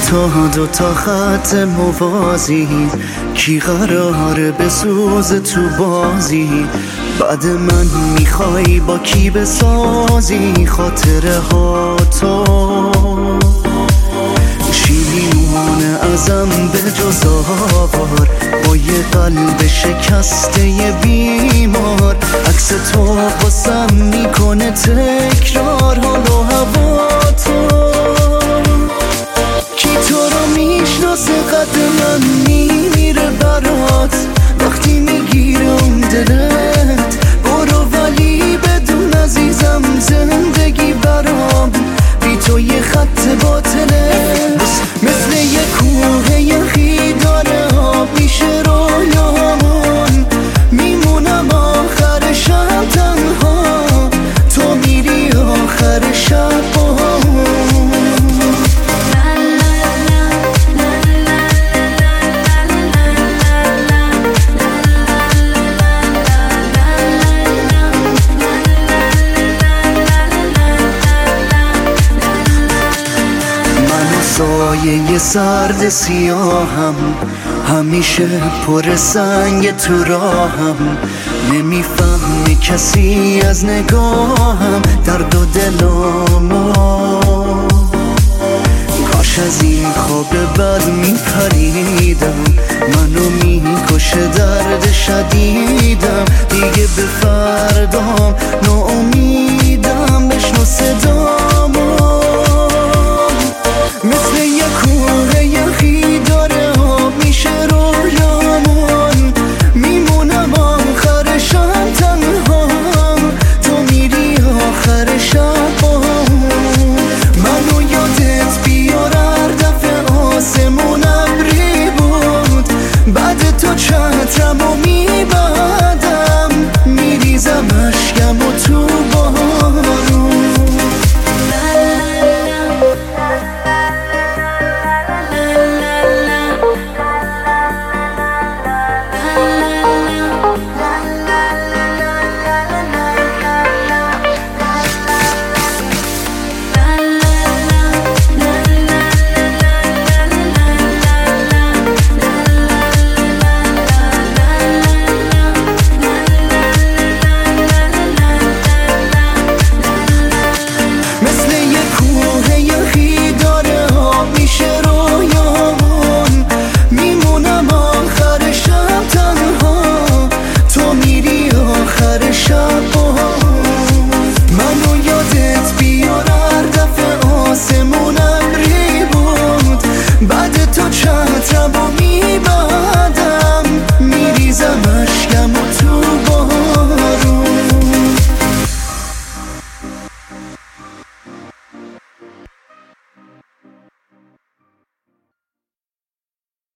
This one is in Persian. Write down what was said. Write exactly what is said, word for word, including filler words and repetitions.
تا دو تا خط موازی کی قراره بسوزه تو بازی؟ بعد من میخوای با کی بسازی خاطره ها تو؟ شیرینوان ازم به جز آوار با یه قلب شکسته بیمار، عکس تو باسم میکنه تکرار حال و هوا تو. کی تو رو میشناسه قد من میمیره برات وقتی میگیره اون دلت؟ برو ولی بدون عزیزم زندگی برام بی تو یه خط باطله، مثل یه کوه یخی داره آب میشه رویامون، میمونم آخر شب تنها تو میری آخر شب سایه سرد سیاهم، همیشه پر سنگ تو راهم، نمیفهمی کسی از نگاهم درد و دلامو. کاش از این خواب بد میپریدم، منو میکشه درد شدیدم، دیگه به فردام ناامیدم، بشنو صدا